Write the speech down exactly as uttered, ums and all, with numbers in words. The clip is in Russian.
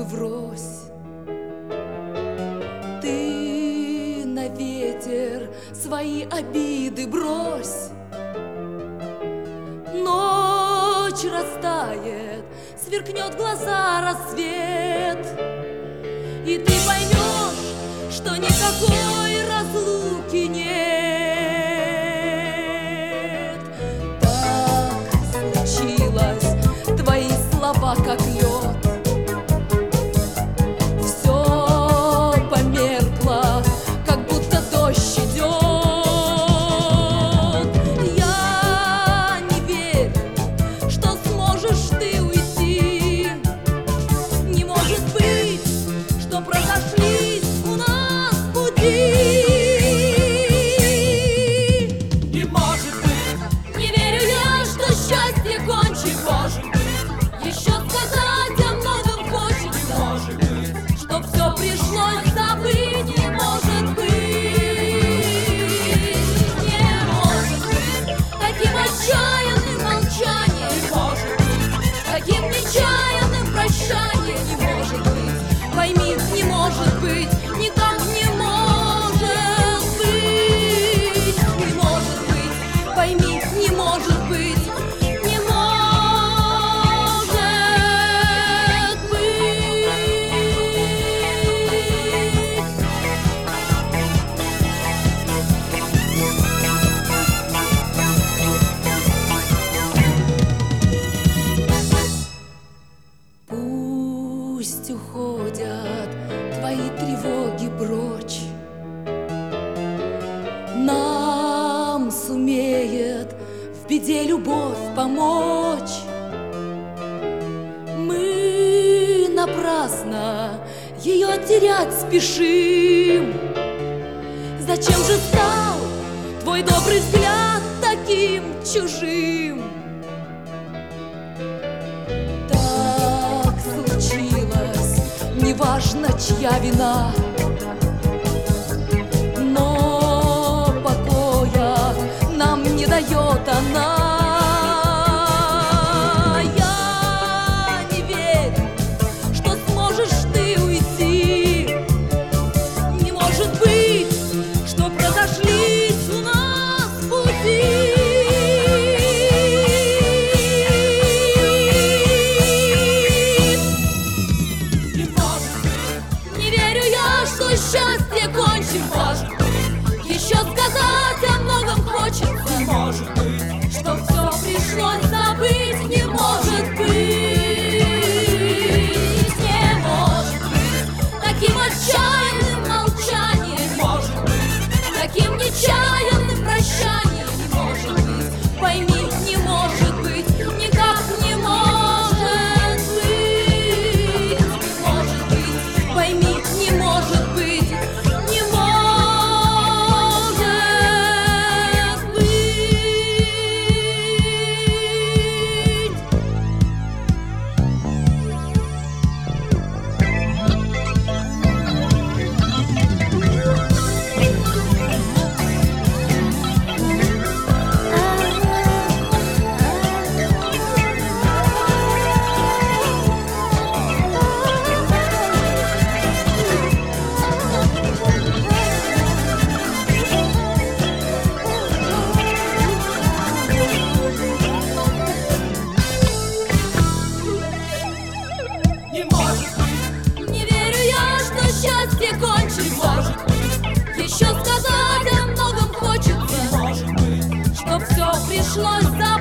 врозь. Ты на ветер свои обиды брось. Ночь растает, сверкнет в глаза рассвет, и ты поймешь, что никакой разлуки нет. Так случилось, твои слова как лед. Все померкло, как будто дождь идет. Я не верю, что сможешь ты уйти. Не может быть, что разошлись у нас пути. Не может быть, Не верю я, что счастье кончится. может быть, Еще сказать о многом хочется, может быть, чтоб все пришлось забыть. Не может быть, не может быть таким отчаянным молчанием, может быть, таким нечаянным прощанием. Не может быть, пойми, не может быть, никак не может быть. Не может быть, пойми, не может быть, не может быть. Пусть уходят твои тревоги прочь. Нам сумеет в беде любовь помочь. Мы напрасно ее терять спешим. Зачем же стал твой добрый взгляд таким чужим? Так случилось, неважно, чья вина, но покоя нам не дает она. Я не верю, что сможешь ты уйти. Не может быть, что разошлись у нас пути. не может быть, Не верю я, что счастье кончится. Еще сказать о многом хочется, может быть, что все пришлось забыть. Не может быть, не может быть таким отчаянным молчанием, может быть, таким нечаянным прощанием. Не может быть, пойми, не может быть, никак не может быть. Не может быть, пойми, не может быть, не может быть. не может быть, Не верю я, что счастье кончится. Еще сказать о многом хочется, может быть, чтоб все пришлось забыть.